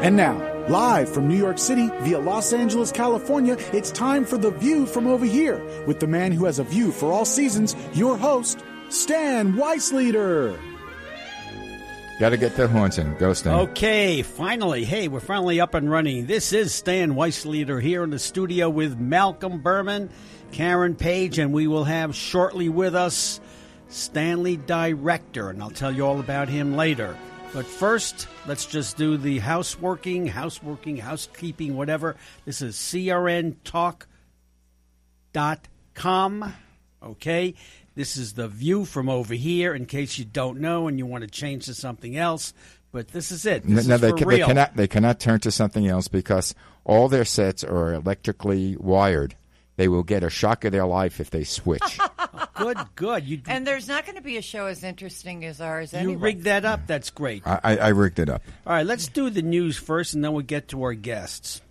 And now, live from New York City via Los Angeles, California, it's time for The View from Over Here with the man who has a view for all seasons, your host, Stan Weisleiter. Got to get the horns in. Go, Stan. Okay, finally. Hey, we're finally up and running. This is Stan Weisleiter here in the studio with Malcolm Berman, Karen Page, and we will have shortly with us Stanley Director, and I'll tell you all about him later. But first, let's just do the housekeeping, whatever. This is crntalk.com, okay? This is The View from Over Here, in case you don't know and you want to change to something else. But this is it. This is for real. They cannot turn to something else because all their sets are electrically wired. They will get a shock of their life if they switch. Good. And there's not going to be a show as interesting as ours anyway. You rigged that up. That's great. I rigged it up. All right, let's do the news first, and then we'll get to our guests.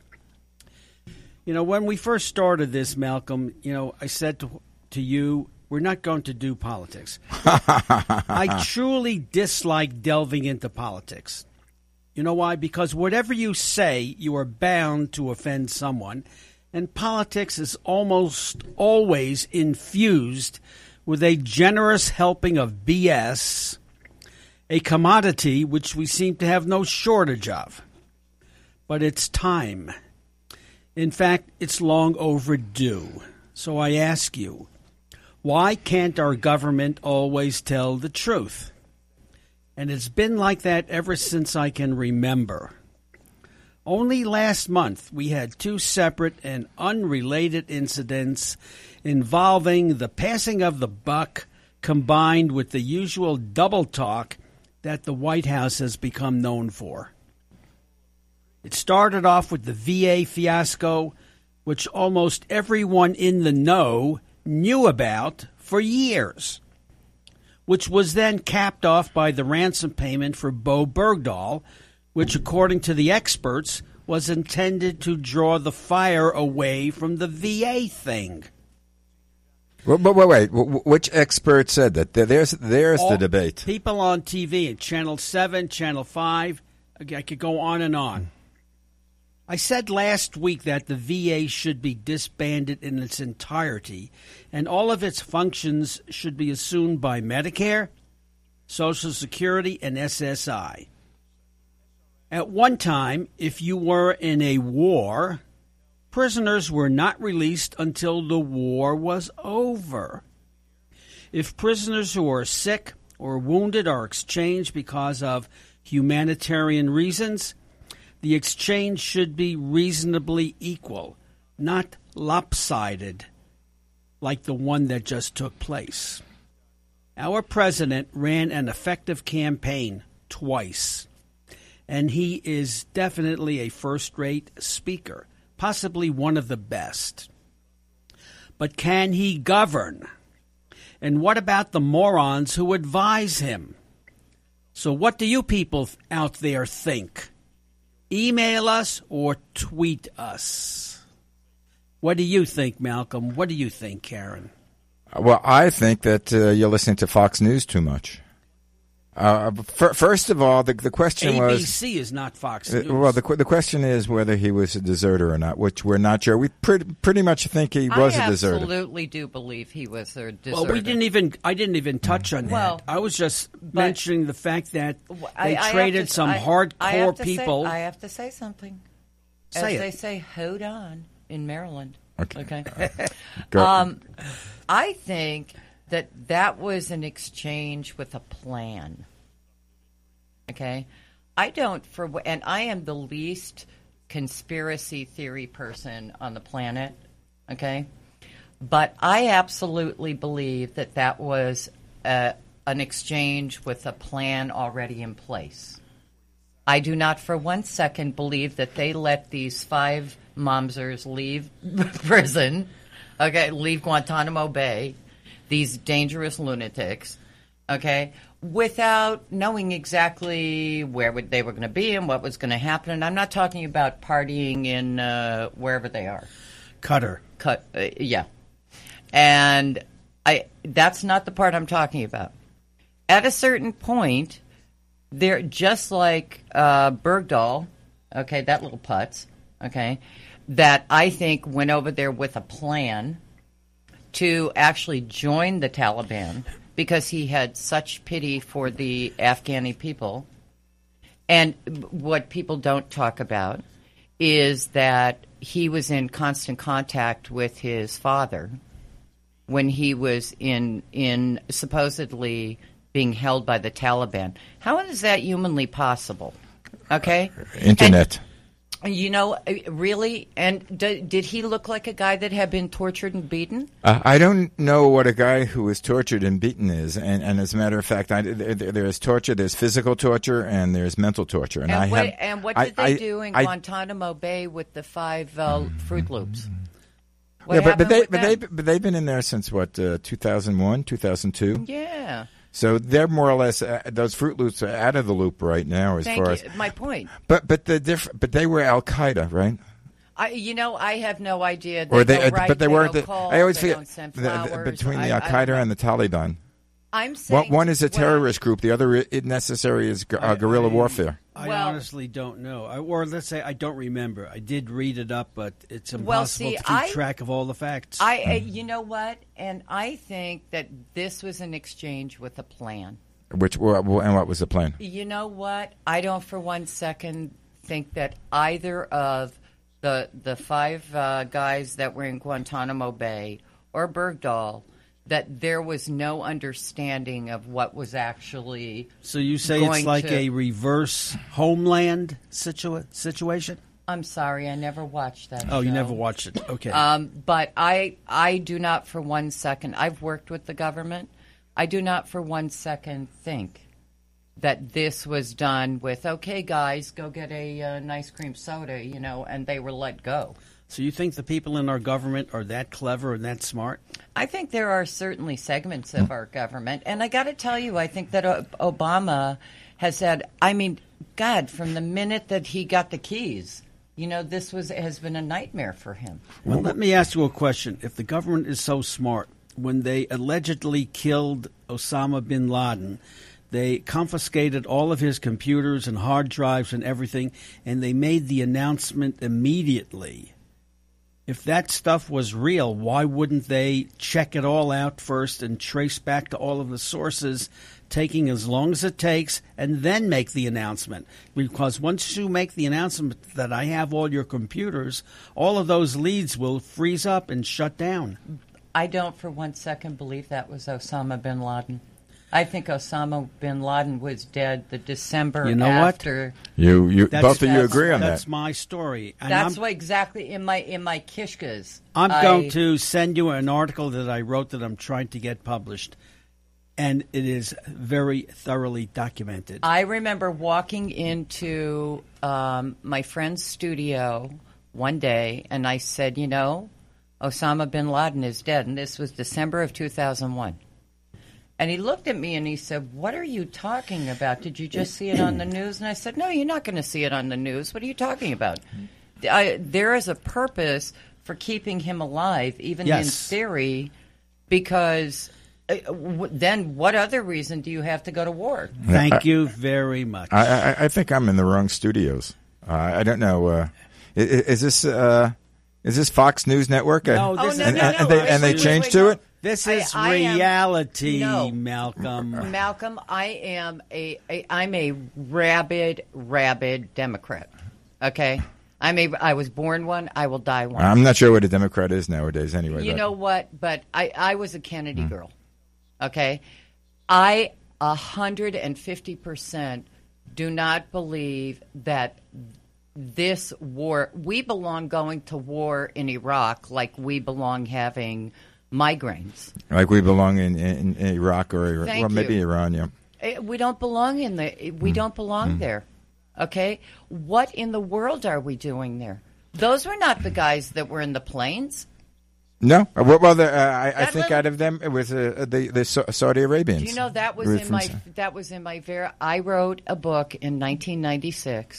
You know, when we first started this, Malcolm, I said to you, we're not going to do politics. I truly dislike delving into politics. You know why? Because whatever you say, you are bound to offend someone. And politics is almost always infused with a generous helping of BS, a commodity which we seem to have no shortage of. But it's time. In fact, it's long overdue. So I ask you, why can't our government always tell the truth? And it's been like that ever since I can remember. Only last month, we had two separate and unrelated incidents involving the passing of the buck combined with the usual double talk that the White House has become known for. It started off with the VA fiasco, which almost everyone in the know knew about for years, which was then capped off by the ransom payment for Bo Bergdahl, which, according to the experts, was intended to draw the fire away from the VA thing. But wait, which expert said that? There's the debate. People on TV, Channel 7, Channel 5, I could go on and on. I said last week that the VA should be disbanded in its entirety, and all of its functions should be assumed by Medicare, Social Security, and SSI. At one time, if you were in a war, prisoners were not released until the war was over. If prisoners who are sick or wounded are exchanged because of humanitarian reasons, the exchange should be reasonably equal, not lopsided, like the one that just took place. Our president ran an effective campaign twice, and he is definitely a first-rate speaker, possibly one of the best. But can he govern? And what about the morons who advise him? So what do you people out there think? Email us or tweet us. What do you think, Malcolm? What do you think, Karen? Well, I think that you're listening to Fox News too much. First of all, the question was... ABC is not Fox News. Well, the question is whether he was a deserter or not, which we're not sure. We pretty much think he was a deserter. I absolutely do believe he was a deserter. Well, I didn't even touch on that. I was just mentioning the fact that they traded some hardcore people. I have to say something. They say, hold on, in Maryland. Okay. I think that was an exchange with a plan. Okay? And I am the least conspiracy theory person on the planet. Okay? But I absolutely believe that was an exchange with a plan already in place. I do not for 1 second believe that they let these 5 momsers leave prison, leave Guantanamo Bay, these dangerous lunatics, without knowing exactly where they were going to be and what was going to happen. And I'm not talking about partying in wherever they are. Qatar. Yeah. And that's not the part I'm talking about. At a certain point, they're just like Bergdahl, okay, that little putz, okay, that I think went over there with a plan to actually join the Taliban because he had such pity for the Afghani people. And what people don't talk about is that he was in constant contact with his father when he was in supposedly being held by the Taliban. How is that humanly possible? Okay? Internet. And, you know, really? And did he look like a guy that had been tortured and beaten? I don't know what a guy who was tortured and beaten is. And as a matter of fact, there's torture, there's physical torture, and there's mental torture. And what did they do in Guantanamo Bay with the 5 Fruit Loops? But they've been in there since, 2001, 2002? Yeah. So they're more or less those Fruit Loops are out of the loop right now, as far as my point. But they were Al Qaeda, right? I have no idea. But they weren't. I always forget between the Al Qaeda and the Taliban. I'm saying one is a terrorist group. The other, necessary, is guerrilla warfare. I honestly don't know. Or let's say I don't remember. I did read it up, but it's impossible to keep track of all the facts. You know what? And I think that this was an exchange with a plan. And what was the plan? You know what? I don't for one second think that either of the 5 guys that were in Guantanamo Bay or Bergdahl, that there was no understanding of what was actually. So you say it's like a reverse Homeland situation? I'm sorry, I never watched that show. Oh, you never watched it. Okay. But I do not for one second, I've worked with the government, I do not for one second think that this was done with, okay, guys, go get a nice cream soda, and they were let go. So you think the people in our government are that clever and that smart? I think there are certainly segments of our government. And I got to tell you, I think that Obama has had, God, from the minute that he got the keys, this has been a nightmare for him. Well, let me ask you a question. If the government is so smart, when they allegedly killed Osama bin Laden, they confiscated all of his computers and hard drives and everything, and they made the announcement immediately. If that stuff was real, why wouldn't they check it all out first and trace back to all of the sources, taking as long as it takes, and then make the announcement? Because once you make the announcement that I have all your computers, all of those leads will freeze up and shut down. I don't for one second believe that was Osama bin Laden. I think Osama bin Laden was dead the December after. What? Both of you agree on that. That's my story. And that's what exactly in my kishkas. I'm going to send you an article that I wrote that I'm trying to get published, and it is very thoroughly documented. I remember walking into my friend's studio one day, and I said, Osama bin Laden is dead, and this was December of 2001. And he looked at me and he said, "What are you talking about? Did you just see it on the news?" And I said, "No, you're not going to see it on the news. What are you talking about?" There is a purpose for keeping him alive, even in theory, because then what other reason do you have to go to war? Thank you very much. I think I'm in the wrong studios. I don't know. Is this Fox News Network? No, and they changed to it? This is reality, Malcolm. Malcolm, I'm a rabid Democrat. Okay, I was born one. I will die one. I'm not sure what a Democrat is nowadays. Anyway, you know what? But I was a Kennedy girl. Okay, I 150% do not believe that this war. We belong going to war in Iraq like we belong having migraines. Like we belong in Iraq or maybe Iran, yeah. We don't belong don't belong there. Okay? What in the world are we doing there? Those were not the guys that were in the planes. No. Well, I think out of them it was the Saudi Arabians. Do you know that was in my I wrote a book in 1996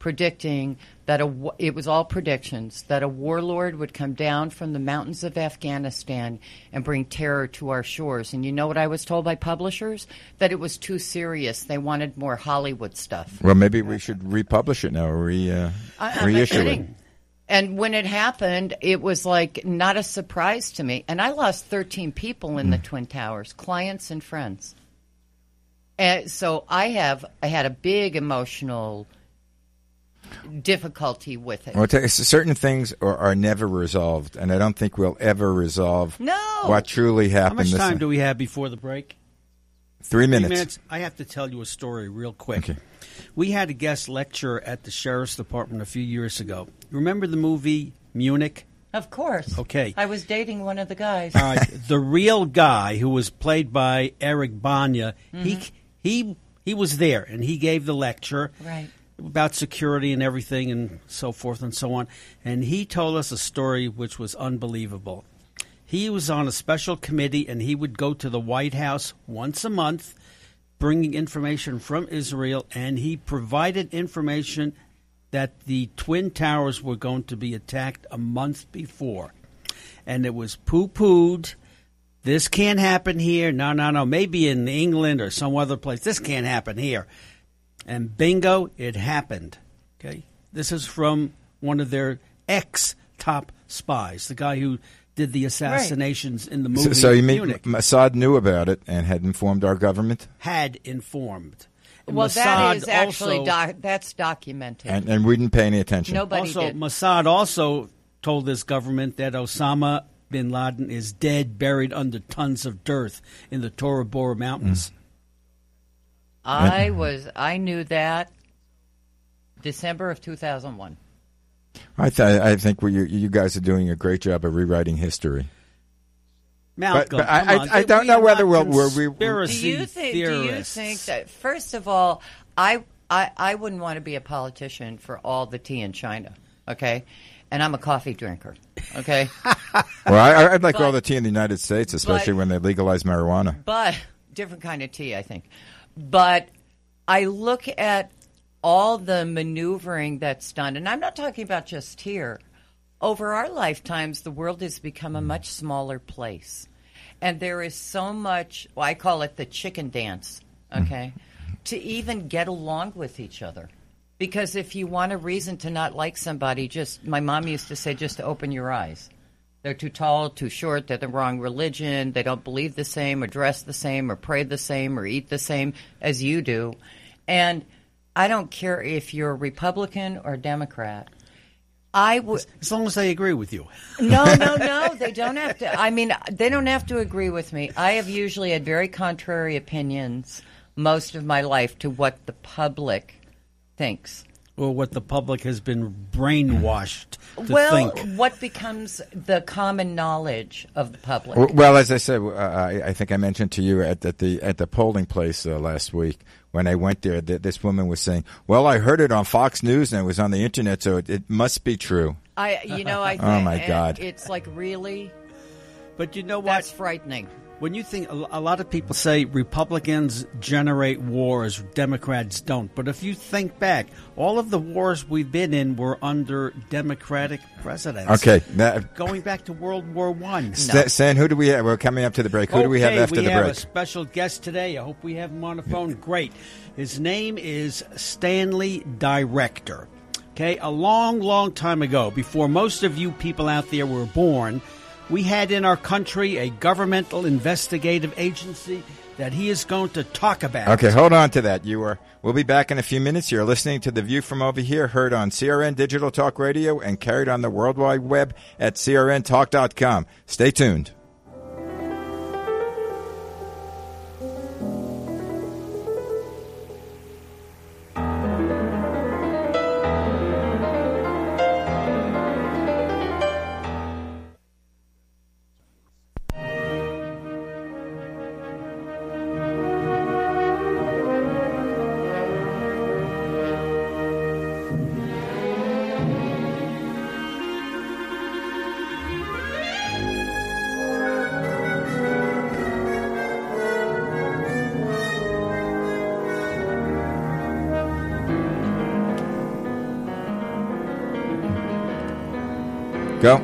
predicting that it was all predictions, that a warlord would come down from the mountains of Afghanistan and bring terror to our shores. And you know what I was told by publishers? That it was too serious. They wanted more Hollywood stuff. Well, maybe we should republish it now, or reissue it. And when it happened, it was like not a surprise to me. And I lost 13 people in the Twin Towers, clients and friends. And so I had a big emotional difficulty with it. Well, certain things are never resolved, and I don't think we'll ever resolve what truly happened. How much time do we have before the break? 3 minutes. I have to tell you a story real quick. Okay. We had a guest lecture at the Sheriff's Department a few years ago. Remember the movie Munich? Of course. Okay. I was dating one of the guys. All right. The real guy, who was played by Eric Banya, he was there, and he gave the lecture. Right. About security and everything and so forth and so on. And he told us a story which was unbelievable. He was on a special committee, and he would go to the White House once a month, bringing information from Israel, and he provided information that the Twin Towers were going to be attacked a month before. And it was poo-pooed. This can't happen here. No. Maybe in England or some other place. This can't happen here. And bingo, it happened. Okay, this is from one of their ex-top spies, the guy who did the assassinations in the movie. So you mean Munich. Mossad knew about it and had informed our government? Had informed. And Well, that Mossad is actually also, that's documented. And we didn't pay any attention. Nobody also, did. Mossad also told this government that Osama bin Laden is dead, buried under tons of dirt in the Tora Bora Mountains. I knew that December of 2001. I think you guys are doing a great job of rewriting history. Malcolm, but I don't know whether we'll conspiracy Do you theorists. think that, first of all, I wouldn't want to be a politician for all the tea in China, okay? And I'm a coffee drinker, okay? Well, I'd like all the tea in the United States, especially when they legalize marijuana. But different kind of tea, I think. But I look at all the maneuvering that's done, and I'm not talking about just here. Over our lifetimes, the world has become a much smaller place. And there is so much, well, I call it the chicken dance, okay, to even get along with each other. Because if you want a reason to not like somebody, my mom used to say, just open your eyes. They're too tall, too short, they're the wrong religion, they don't believe the same or dress the same or pray the same or eat the same as you do. And I don't care if you're a Republican or Democrat. As long as they agree with you. No, they don't have to. I mean, they don't have to agree with me. I have usually had very contrary opinions most of my life to what the public thinks. Or what the public has been brainwashed to think. What becomes the common knowledge of the public? Well, as I said, I think I mentioned to you at the polling place last week when I went there that this woman was saying, "Well, I heard it on Fox News and it was on the internet, so it must be true." I think, oh my God! It's like, really? But you know what? That's frightening. When you think, a lot of people say Republicans generate wars, Democrats don't. But if you think back, all of the wars we've been in were under Democratic presidents. Okay. Going back to World War I. Stan, who do we have? We're coming up to the break. Who do we have after the break? We have a special guest today. I hope we have him on the phone. Great. His name is Stanley Director. Okay, a long, long time ago, before most of you people out there were born, we had in our country a governmental investigative agency that he is going to talk about. Okay, hold on to that. We'll be back in a few minutes. You're listening to The View from Over Here, heard on CRN Digital Talk Radio and carried on the World Wide Web at crntalk.com. Stay tuned. Go.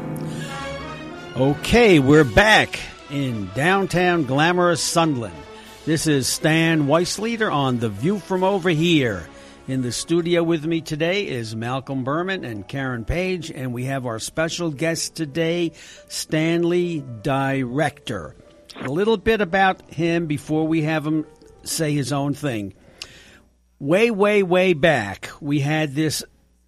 Okay, we're back in downtown glamorous Sunderland. This is Stan Weissleiter on The View from Over Here. In the studio with me today is Malcolm Berman and Karen Page, and we have our special guest today, Stanley Director. A little bit about him before we have him say his own thing. Way back, we had this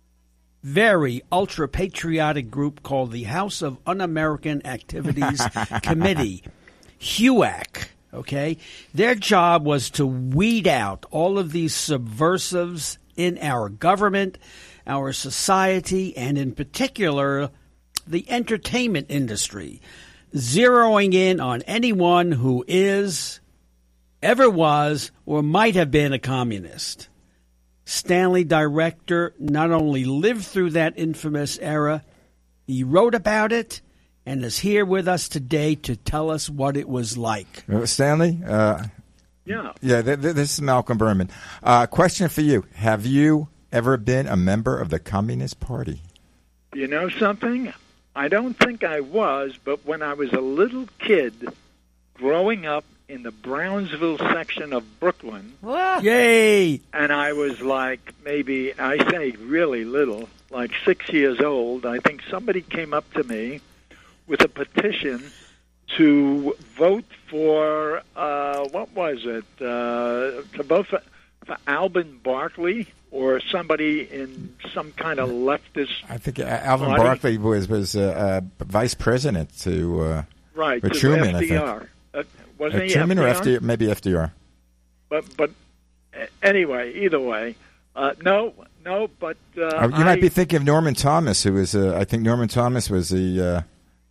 very ultra-patriotic group called the House of Un-American Activities Committee, HUAC, okay? Their job was to weed out all of these subversives in our government, our society, and in particular, the entertainment industry, zeroing in on anyone who is, ever was, or might have been a communist. Stanley Director not only lived through that infamous era, he wrote about it and is here with us today to tell us what it was like. Stanley? Yeah. This is Malcolm Berman. Question for you. Have you ever been a member of the Communist Party? You know something? I don't think I was, but when I was a little kid growing up in the Brownsville section of Brooklyn. What? Yay! And I was like maybe, I say really little, like 6 years old. I think somebody came up to me with a petition to vote for, what was it? To vote for Alvin Barkley or somebody in some kind of leftist. I think Alvin party. Barkley was vice president to Right, to Truman, FDR. I think. Wasn't he Truman or FDR? FDR? Maybe FDR. But anyway, either way, no. But you might be thinking of Norman Thomas, who was I think Norman Thomas was the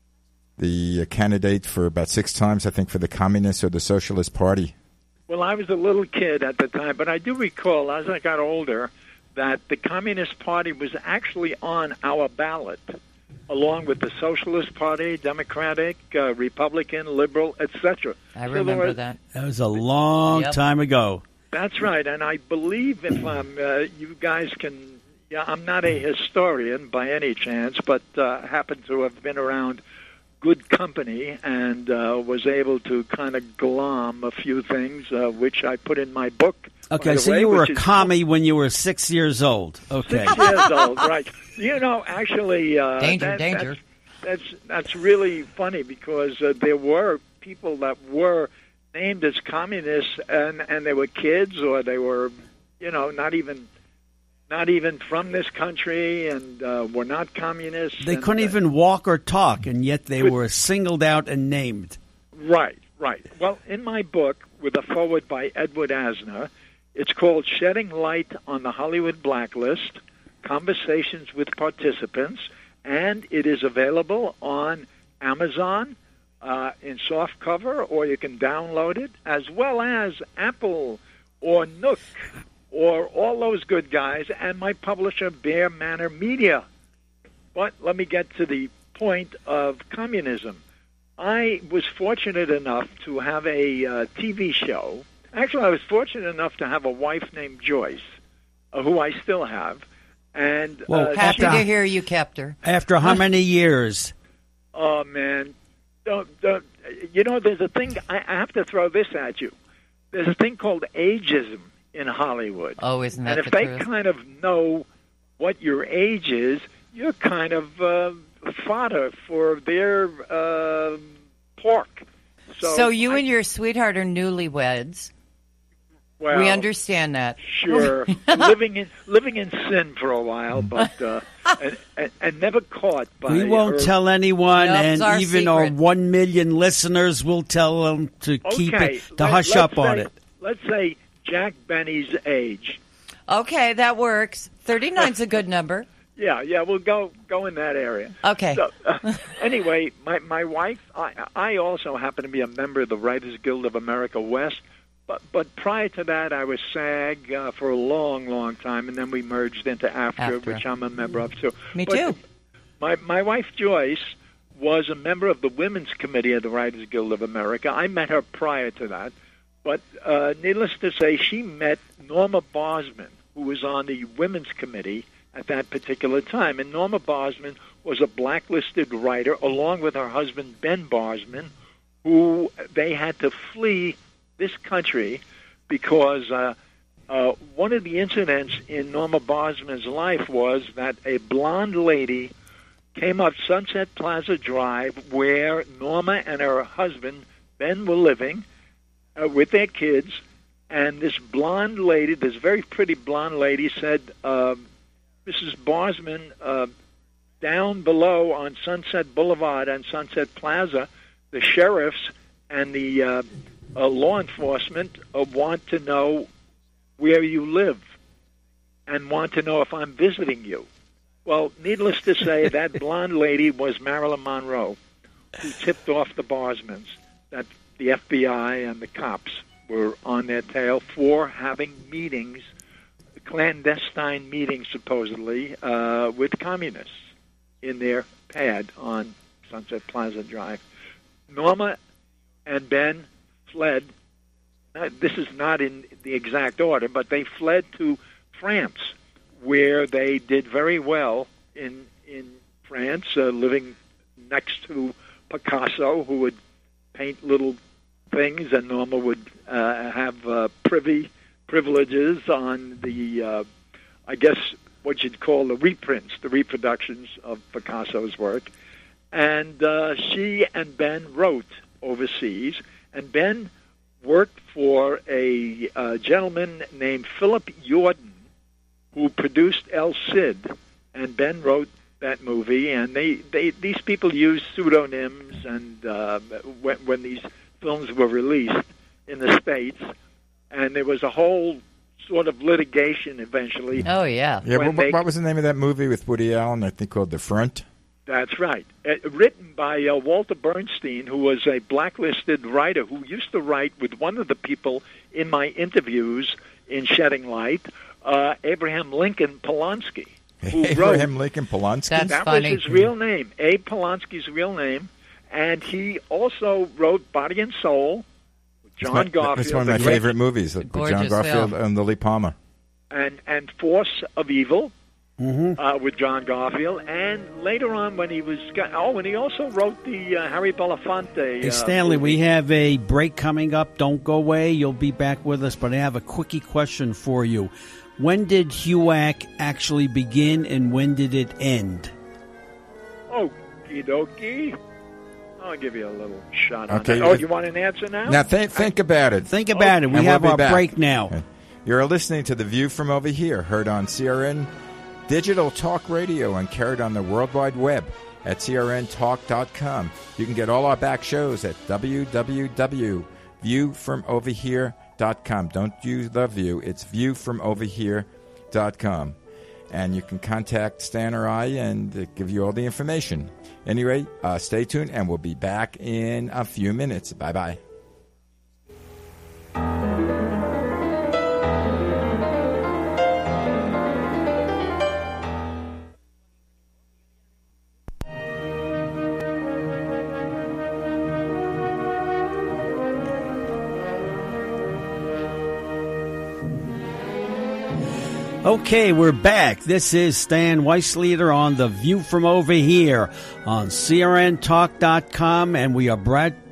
candidate for about 6 times, I think, for the Communist or the Socialist Party. Well, I was a little kid at the time, but I do recall as I got older that the Communist Party was actually on our ballot, along with the Socialist Party, Democratic, Republican, Liberal, etc. I remember that. That was a long time ago. That's right, and I believe if you guys can, I'm not a historian by any chance, but happen to have been around good company and was able to kind of glom a few things, which I put in my book. Okay, so you were a commie when you were 6 years old. Okay. 6 years old, right. You know, actually... Danger. That's really funny because there were people that were named as communists and they were kids or they were, not even from this country and were not communists. They couldn't even walk or talk, and yet they were singled out and named. Right. Well, in my book, with a foreword by Edward Asner, it's called Shedding Light on the Hollywood Blacklist, Conversations with Participants, and it is available on Amazon in soft cover, or you can download it, as well as Apple or Nook or all those good guys, and my publisher, Bear Manor Media. But let me get to the point of communism. I was fortunate enough to have a TV show. Actually, I was fortunate enough to have a wife named Joyce, who I still have. And happy to hear you kept her. After how many years? Oh, man. Don't, there's a thing, I have to throw this at you. There's a thing called ageism in Hollywood. Oh, isn't that and the if they truth? kind of know what your age is, you're kind of fodder for their pork. So you and your sweetheart are newlyweds. Well, we understand that. Sure, living in sin for a while, but and never caught by. We won't tell anyone, Nope, and it's our even our secret. 1 million listeners will tell them to keep it, to hush up on it. Let's say Jack Benny's age. Okay, that works. 39's a good number. Yeah, we'll go in that area. Okay. So, anyway, my wife, I also happen to be a member of the Writers Guild of America West, but prior to that, I was SAG for a long, long time, and then we merged into AFTRA, which I'm a member of too. Me too. My wife Joyce was a member of the Women's Committee of the Writers Guild of America. I met her prior to that, but needless to say, she met Norma Bosman, who was on the Women's Committee at that particular time. And Norma Barsman was a blacklisted writer, along with her husband, Ben Barsman, who they had to flee this country because one of the incidents in Norma Barsman's life was that a blonde lady came up Sunset Plaza Drive where Norma and her husband, Ben, were living with their kids, and this blonde lady, this very pretty blonde lady, said, Mrs. Barsman, down below on Sunset Boulevard and Sunset Plaza, the sheriffs and the law enforcement want to know where you live and want to know if I'm visiting you. Well, needless to say, that blonde lady was Marilyn Monroe, who tipped off the Barsmans that the FBI and the cops were on their tail for having meetings, clandestine meetings supposedly, with communists in their pad on Sunset Plaza Drive. Norma and Ben fled. This is not in the exact order, but they fled to France, where they did very well in France, living next to Picasso, who would paint little things, and Norma would have privileges on the, I guess, what you'd call the reprints, the reproductions of Picasso's work. And she and Ben wrote overseas, and Ben worked for a gentleman named Philip Jordan, who produced El Cid, and Ben wrote that movie. And these people used pseudonyms, and when these films were released in the States, and there was a whole sort of litigation eventually. Oh, yeah. Yeah, what was the name of that movie with Woody Allen, I think called The Front? That's right. Written by Walter Bernstein, who was a blacklisted writer who used to write with one of the people in my interviews in Shedding Light, Abraham Lincoln Polanski. Abraham Lincoln Polanski? That funny. Was his real name, Abe Polanski's real name. And he also wrote Body and Soul with John Garfield. That's one of my favorite movies, with John Garfield and Lily Palmer. And Force of Evil. With John Garfield, and later on when he was and he also wrote the Harry Belafonte. Hey, Stanley, we have a break coming up. Don't go away. You'll be back with us, but I have a quickie question for you. When did HUAC actually begin, and when did it end? Okie dokie. I'll give you a little shot on that. Oh, you want an answer now? Now think about it. Think about it. We have our break now. You're listening to The View from Over Here, heard on CRN Digital Talk Radio and carried on the World Wide Web at crntalk.com. You can get all our back shows at www.viewfromoverhere.com. Don't use The View. It's viewfromoverhere.com. And you can contact Stan or I and give you all the information. Anyway, stay tuned, and we'll be back in a few minutes. Bye-bye. Okay, we're back. This is Stan Weissleiter on The View from Over Here on crntalk.com, and we are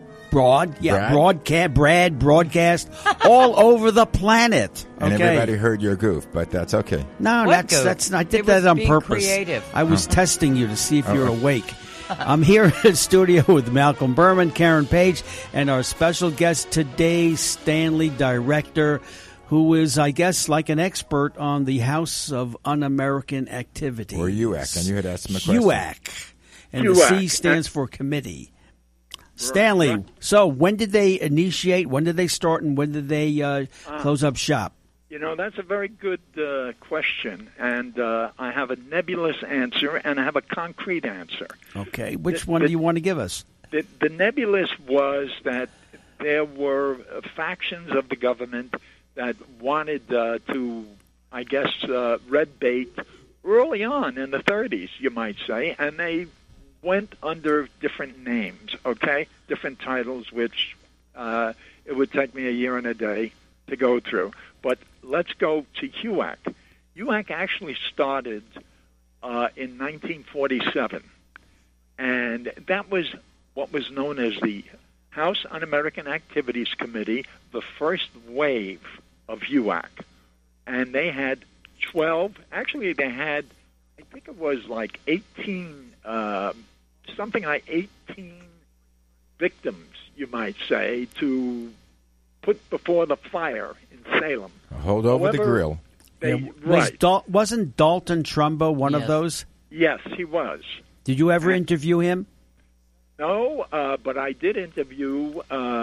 broadcast all over the planet. Okay. And everybody heard your goof, but that's okay. No, that's I did that on purpose. Creative. I was testing you to see if you're awake. I'm here in studio with Malcolm Berman, Karen Page, and our special guest today, Stanley Director, who is, I guess, like an expert on the House of Un-American Activities. Or HUAC, and you had asked him a question. HUAC. And the C stands for committee. Stanley, so when did they initiate, when did they start, and when did they close up shop? You know, that's a very good question, and I have a nebulous answer, and I have a concrete answer. Okay, which one do you want to give us? The nebulous was that there were factions of the government that wanted to, I guess, red bait early on in the 30s, you might say, and they went under different names, okay, different titles, which it would take me a year and a day to go through. But let's go to HUAC. HUAC actually started in 1947. And that was what was known as the House Un-American Activities Committee, the first wave of HUAC. And they had 12, actually they had, I think it was like 18, something like 18 victims, you might say, to put before the fire in Salem. Hold over the grill. Right. Wasn't Dalton Trumbo one of those? Yes, he was. Did you ever interview him? No, but I did interview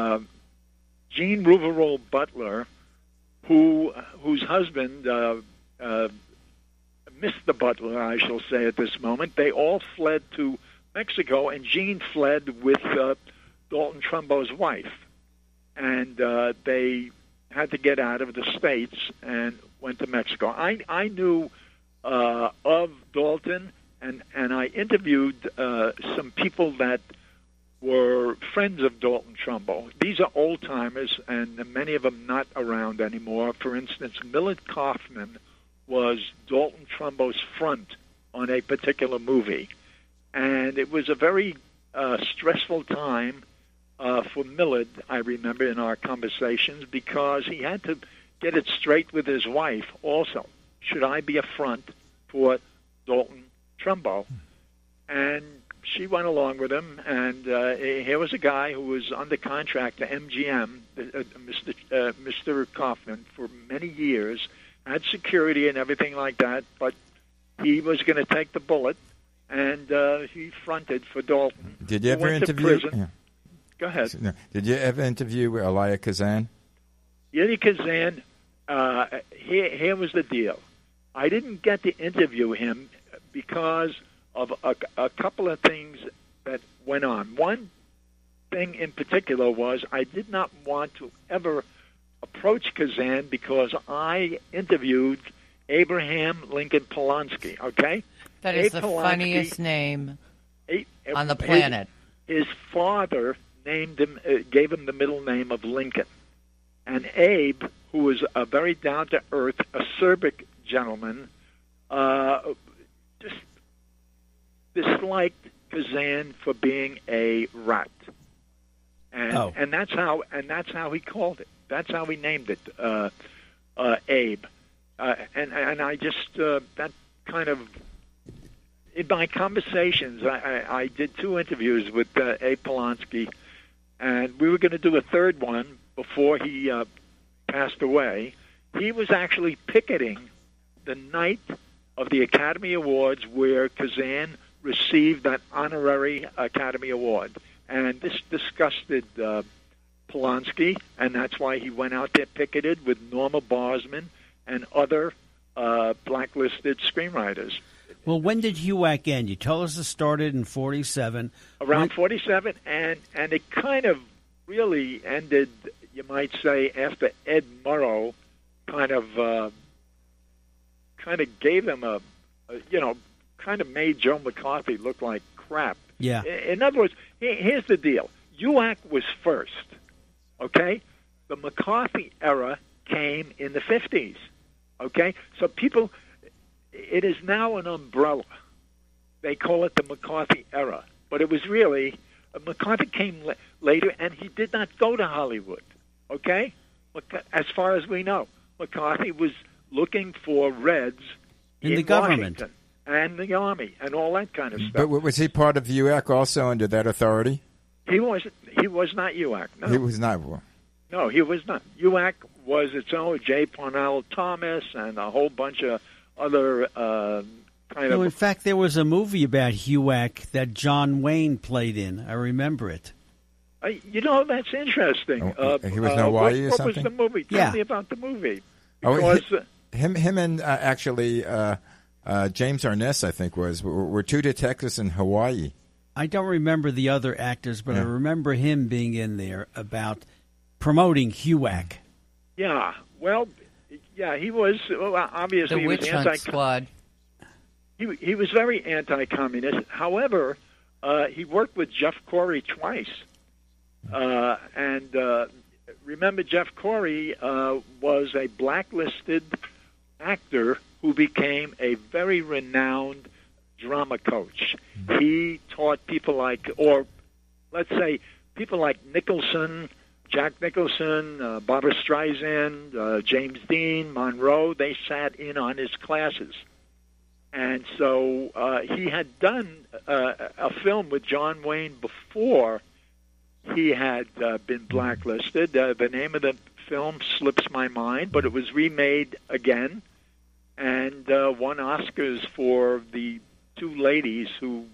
Jean Rouverol Butler, whose husband, Mr. Butler, I shall say at this moment, they all fled to Mexico, and Jean fled with Dalton Trumbo's wife. And they had to get out of the States and went to Mexico. I knew of Dalton, and I interviewed some people that were friends of Dalton Trumbo. These are old-timers, and many of them not around anymore. For instance, Millard Kaufman was Dalton Trumbo's front on a particular movie. And it was a very stressful time for Millard, I remember, in our conversations, because he had to get it straight with his wife also. Should I be a front for Dalton Trumbo? And she went along with him, and here was a guy who was under contract to MGM, Mr. Kaufman, for many years, had security and everything like that, but he was going to take the bullet, and he fronted for Dalton. Did you ever interview? Yeah. Go ahead. No. Did you ever interview Elia Kazan? Elia Kazan, here was the deal. I didn't get to interview him because of a couple of things that went on. One thing in particular was I did not want to ever approach Kazan because I interviewed Abraham Lincoln Polanski, okay? That is the funniest name on the planet. His father named him, gave him the middle name of Lincoln. And Abe, who was a very down-to-earth, acerbic gentleman, just disliked Kazan for being a rat. And that's how he called it. That's how he named it, Abe. And I just that kind of, in my conversations, I did 2 interviews with Abe Polanski, and we were going to do a third one before he passed away. He was actually picketing the night of the Academy Awards where Kazan received that honorary Academy Award. And this disgusted Polanski, and that's why he went out there picketed with Norma Barsman and other blacklisted screenwriters. Well, when did HUAC end? You told us it started in 47. Around 47, and it kind of really ended, you might say, after Ed Murrow kind of gave him kind of made Joe McCarthy look like crap. Yeah. In other words, here's the deal. HUAC was first, okay? The McCarthy era came in the 50s, okay? So people, it is now an umbrella. They call it the McCarthy era. But it was really, McCarthy came later, and he did not go to Hollywood, okay? As far as we know. McCarthy was looking for Reds in the government. Washington and the Army and all that kind of stuff. But was he part of HUAC also under that authority? He was not HUAC, no. He was not. No, he was not. HUAC was its own, J. Parnell Thomas and a whole bunch of other kind of... In fact, there was a movie about HUAC that John Wayne played in. I remember it. That's interesting. He was in Hawaii or something? What was the movie? Tell me about the movie. Because him and actually James Arness, I think, were 2 detectives in Hawaii. I don't remember the other actors, but I remember him being in there about promoting HUAC. Yeah, well, he was obviously the Witch Hunt Squad. He was very anti-communist. However, he worked with Jeff Corey twice, and remember, Jeff Corey was a blacklisted actor who became a very renowned drama coach. He taught people like, or let's say, people like Nicholson, Jack Nicholson, Barbara Streisand, James Dean, Monroe. They sat in on his classes. And so he had done a film with John Wayne before he had been blacklisted. The name of the film slips my mind, but it was remade again and won Oscars for the two ladies who,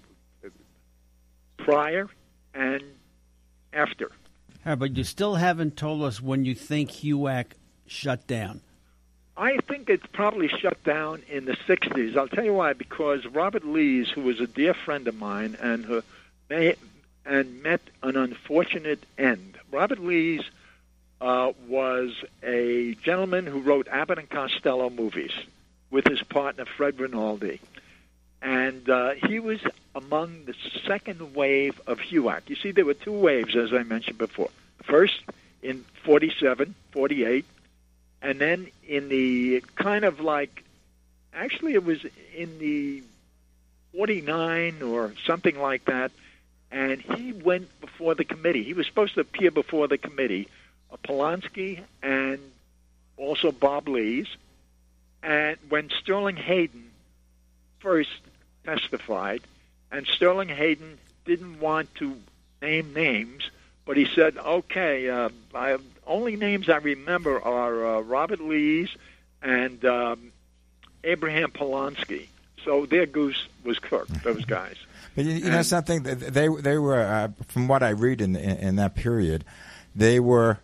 prior and after. But you still haven't told us when you think HUAC shut down. I think it's probably shut down in the 60s. I'll tell you why. Because Robert Lees, who was a dear friend of mine and met an unfortunate end. Robert Lees was a gentleman who wrote Abbott and Costello movies with his partner Fred Rinaldi. And he was among the second wave of HUAC. You see, there were two waves, as I mentioned before. First in 47, 48, and then in the kind of like, actually it was in the 49 or something like that, and he went before the committee. He was supposed to appear before the committee, Polanski and also Bob Lees. And when Sterling Hayden first testified, and Sterling Hayden didn't want to name names, but he said, okay, only names I remember are Robert Lees and Abraham Polanski. So their goose was cooked, those guys. But you know something? They were, from what I read in that period, they were,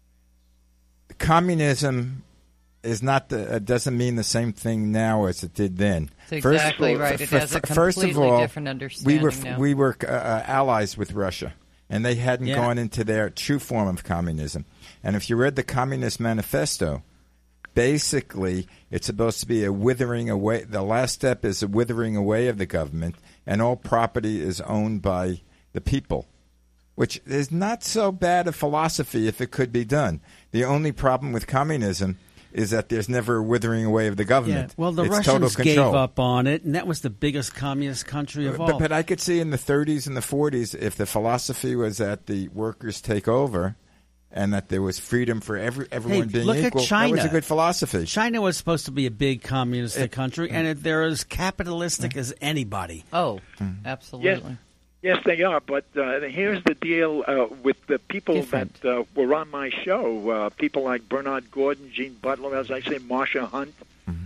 communism is not doesn't mean the same thing now as it did then. That's exactly right. It has a completely different understanding we were allies with Russia, and they hadn't gone into their true form of communism. And if you read the Communist Manifesto, basically it's supposed to be a withering away. The last step is a withering away of the government, and all property is owned by the people, which is not so bad a philosophy if it could be done. The only problem with communism is that there's never a withering away of the government. Yeah. Well, the Russians gave up on it, and that was the biggest communist country of all. But I could see in the 30s and the 40s, if the philosophy was that the workers take over and that there was freedom for everyone being look equal, at China. that was a good philosophy. China was supposed to be a big communist country, and they're as capitalistic as anybody. Oh, absolutely. Yes, they are, but here's the deal with the people that were on my show, people like Bernard Gordon, Gene Butler, as I say, Marsha Hunt,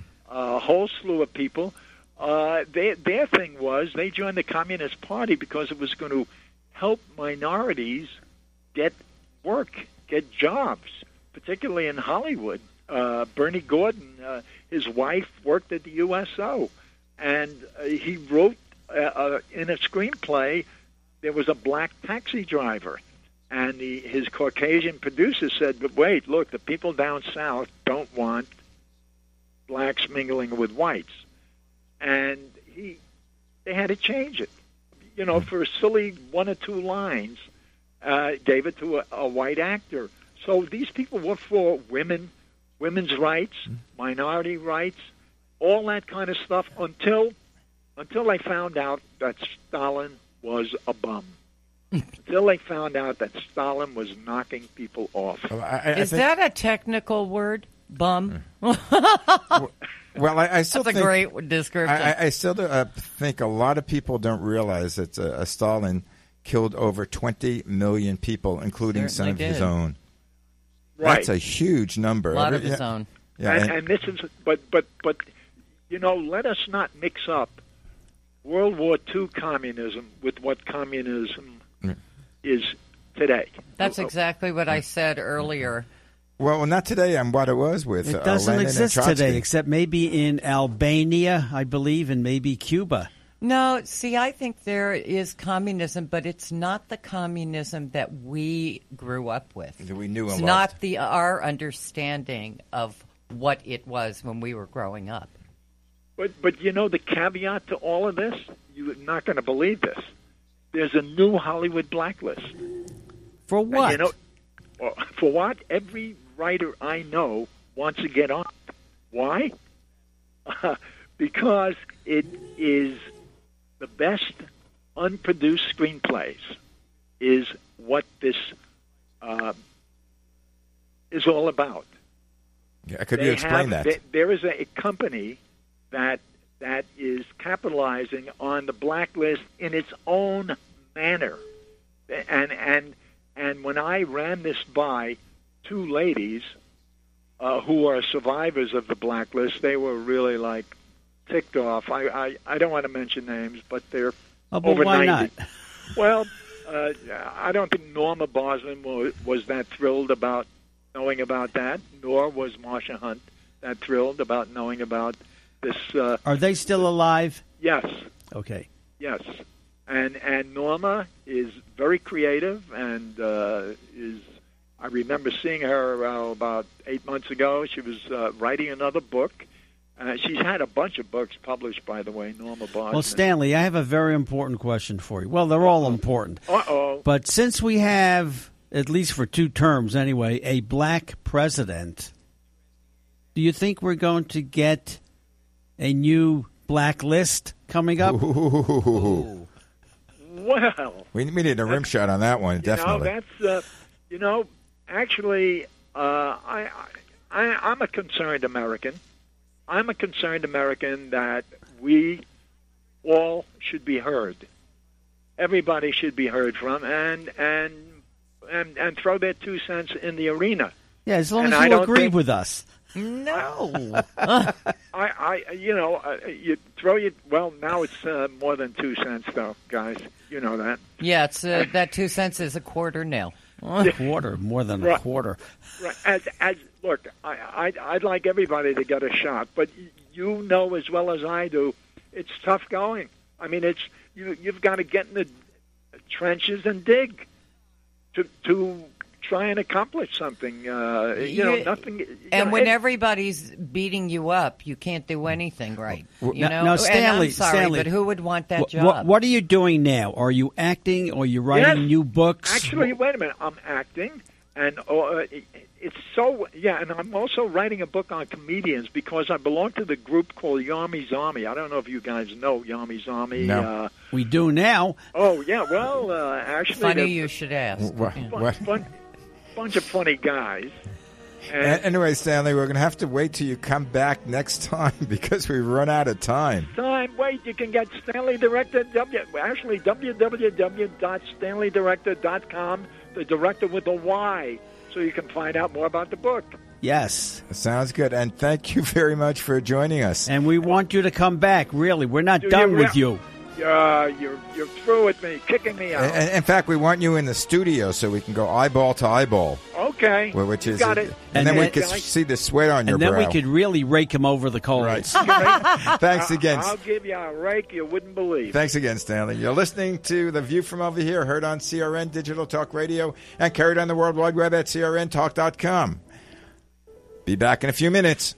a whole slew of people. Their thing was they joined the Communist Party because it was going to help minorities get work, get jobs, particularly in Hollywood. Bernie Gordon, his wife worked at the USO, and he wrote in a screenplay, there was a black taxi driver, and his Caucasian producer said, "But wait, look, the people down south don't want blacks mingling with whites," and they had to change it. You know, for a silly one or two lines, gave it to a white actor. So these people were for women's rights, minority rights, all that kind of stuff until they found out that Stalin was a bum. Until they found out that Stalin was knocking people off. Is that a technical word, bum? Well, I still That's a great description. I still think a lot of people don't realize that Stalin killed over 20 million people, including some of his own. Right. That's a huge number. A lot of his own. Yeah, and this is, but you know, let us not mix up World War II communism with what communism is today. That's exactly what I said earlier. Well, not today. On what it was with it doesn't Lenin exist and Trotsky. today, except maybe in Albania, I believe, and maybe Cuba. No, see, I think there is communism, but it's not the communism that we grew up with. That we knew and It's loved. not our understanding of what it was when we were growing up. But you know the caveat to all of this? You're not going to believe this. There's a new Hollywood blacklist. For what? And, you know, for what? Every writer I know wants to get on. Why? Because it is the best unproduced screenplays is what this is all about. Yeah, could you explain that? There is a company that is capitalizing on the blacklist in its own manner, and when I ran this by two ladies who are survivors of the blacklist, they were really like ticked off. I don't want to mention names, but they're over why 90. not? Well, I don't think Norma Bosman was that thrilled about knowing about that, nor was Marsha Hunt that thrilled about knowing about this. Are they still alive? Yes. Okay. Yes. And Norma is very creative and is. I remember seeing her about 8 months ago. She was writing another book. She's had a bunch of books published, by the way, Norma Bosman. Well, Stanley, I have a very important question for you. Well, they're all important. Uh-oh. But since we have, at least for 2 terms anyway, a black president, do you think we're going to get a new blacklist coming up? Ooh. Well, We need a rim shot on that one, definitely. Actually, I'm a concerned American. I'm a concerned American that we all should be heard. Everybody should be heard from, and throw their 2 cents in the arena. Yeah, as long And as I you don't agree think- with us. No. You throw your. Well, now it's more than 2 cents, though, guys. You know that. Yeah, it's that 2 cents is a quarter now. A quarter, more than a Right. quarter. Right. Look, I'd like everybody to get a shot, but you know as well as I do, it's tough going. I mean, it's you've got to get in the trenches and dig to try and accomplish something. Nothing. And when everybody's beating you up, you can't do anything right. Now, Stanley, and I'm sorry, Stanley, but who would want that job? What are you doing now? Are you acting? Or are you writing Yes. new books? Actually, wait a minute. I'm acting, and it's so and I'm also writing a book on comedians because I belong to the group called Yarmy's Army. I don't know if you guys know Yarmy's Army. No. We do now. Oh yeah, well, actually, Funny they're you should ask. What? bunch of funny guys. Anyway, Stanley, we're going to have to wait till you come back next time because we run out of time. Wait, you can get Stanley Director, www.stanleydirector.com, the director with a Y, so you can find out more about the book. Yes. Sounds good. And thank you very much for joining us. And we want you to come back, really. We're not done with you. You're through with me, kicking me out. In fact, we want you in the studio so we can go eyeball to eyeball. Okay. Which is, got it. And then we could see the sweat on your And then brow. we could really rake him over the coals. Right. Thanks again. I'll give you a rake you wouldn't believe. Thanks again, Stanley. You're listening to The View from Over Here, heard on CRN Digital Talk Radio and carried on the World Wide Web at crntalk.com. Be back in a few minutes.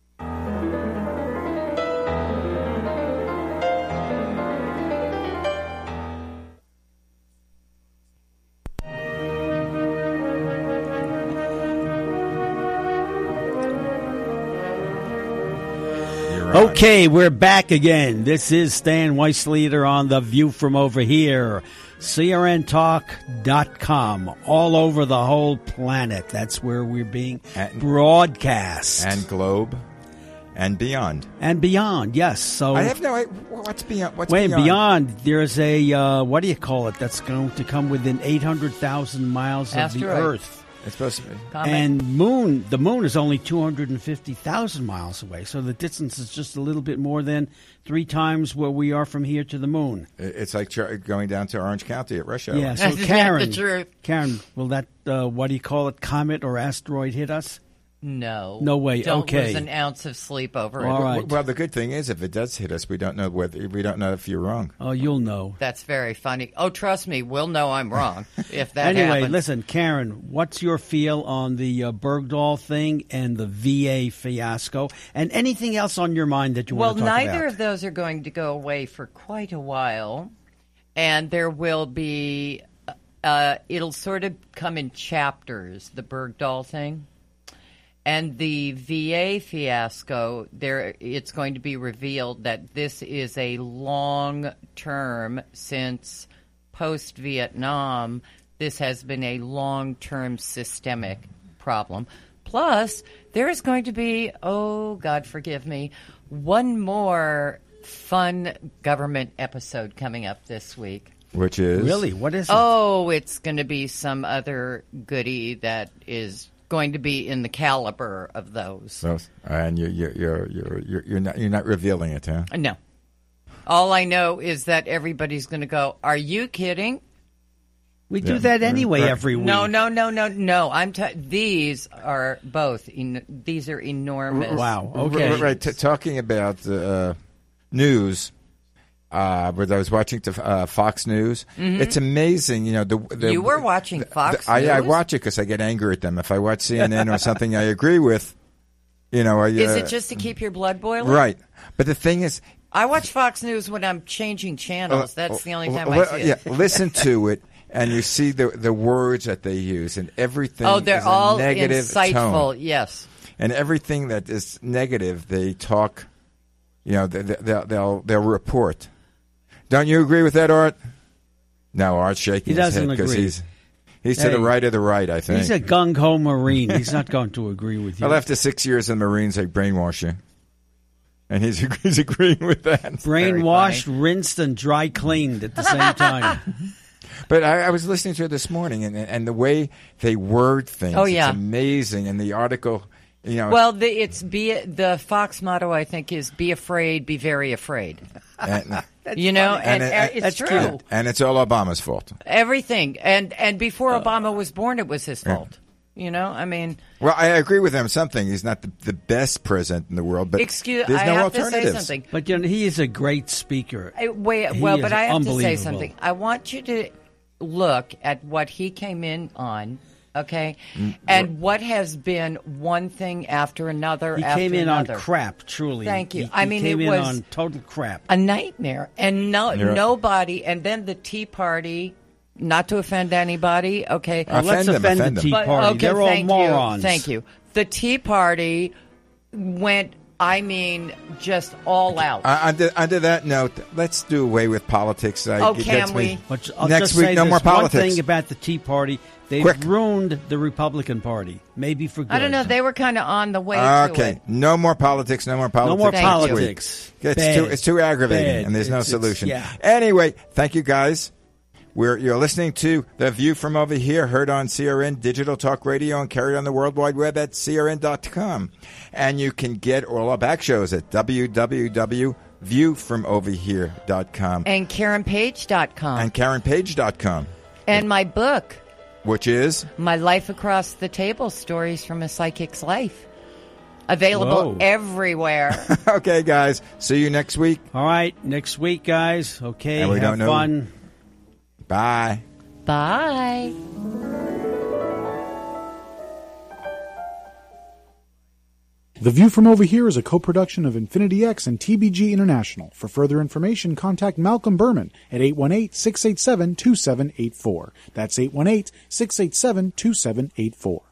Okay, we're back again. This is Stan Weissleader on The View from Over Here. CRNtalk.com. All over the whole planet. That's where we're being broadcast. And Globe. And beyond. And beyond, yes. So I have no idea. What's beyond? Beyond, there's a, what do you call it, that's going to come within 800,000 miles of the Earth. It's supposed to be. And the moon is only 250,000 miles away, so the distance is just a little bit more than 3 times where we are from here to the moon. It's like going down to Orange County at rush hour. Yeah, so Karen, the truth. Karen, will that, what do you call it, comet or asteroid hit us? No. No way. Don't Okay. lose an ounce of sleep over All it. right. Well, the good thing is, if it does hit us, we don't know if you're wrong. Oh, you'll know. That's very funny. Oh, trust me, we'll know I'm wrong if that Anyway, happens. listen, Karen, what's your feel on the Bergdahl thing and the VA fiasco, and anything else on your mind that you want to talk about? Well, neither of those are going to go away for quite a while, and there will be. It'll sort of come in chapters. The Bergdahl thing. And the VA fiasco, it's going to be revealed that this is a long-term, since post-Vietnam, this has been a long-term systemic problem. Plus, there is going to be, oh, God forgive me, one more fun government episode coming up this week. Which is? Really? What is it? Oh, it's going to be some other goodie that is going to be in the caliber of those. And you're not revealing it, huh? No. All I know is that everybody's going to go, are you kidding? We do that anyway every week. No. These are both. These are enormous. Wow. Okay. Right. Talking about news. Where I was watching Fox News. Mm-hmm. It's amazing, you were watching Fox News? I watch it because I get angry at them. If I watch CNN or something I agree with, is it just to keep your blood boiling? Right. But the thing is, I watch Fox News when I'm changing channels. That's the only time I see it. Yeah, listen to it, and you see the words that they use, and everything. Oh, they're is all a negative insightful. Tone. Yes. And everything that is negative, they talk. They'll report. Don't you agree with that, Art? No, Art's shaking his head because he's to the right of the right, I think. He's a gung-ho Marine. He's not going to agree with you. Well, after 6 years in the Marines, they brainwash you. And he's agreeing with that. Brainwashed, rinsed, and dry cleaned at the same time. But I was listening to it this morning, and the way they word things, it's amazing. And the article... Well, the Fox motto, I think, is "Be afraid, be very afraid." And it's true. And it's all Obama's fault. Everything, and before Obama was born, it was his fault. Well, I agree with him. Something he's not the best president in the world, but there's no have alternatives. To say something. But he is a great speaker. But I have to say something. I want you to look at what he came in on. Okay, and what has been one thing after another? He came in on crap. Truly, thank you. He came it in was on total crap, a nightmare, and nobody. And then the Tea Party. Not to offend anybody, okay. Let's offend the Tea Party. Okay, they're all morons. Thank you. The Tea Party went. Just all out. Under that note, let's do away with politics. Can we? Next week, no more politics. One thing about the Tea Party, they've ruined the Republican Party, maybe for good. I don't know. They were kind of on the way to it. Okay, no more politics. No more politics. No more politics. It's too aggravating, and there's no solution. Anyway, thank you guys. You're listening to The View from Over Here, heard on CRN Digital Talk Radio and carried on the World Wide Web at crn.com. And you can get all our back shows at www.viewfromoverhere.com. And KarenPage.com. And KarenPage.com. And my book. Which is? My Life Across the Table, Stories from a Psychic's Life. Available everywhere. Okay, guys. See you next week. All right. Next week, guys. Okay. And we have fun. Bye. Bye. The View from Over Here is a co-production of Infinity X and TBG International. For further information, contact Malcolm Berman at 818-687-2784. That's 818-687-2784.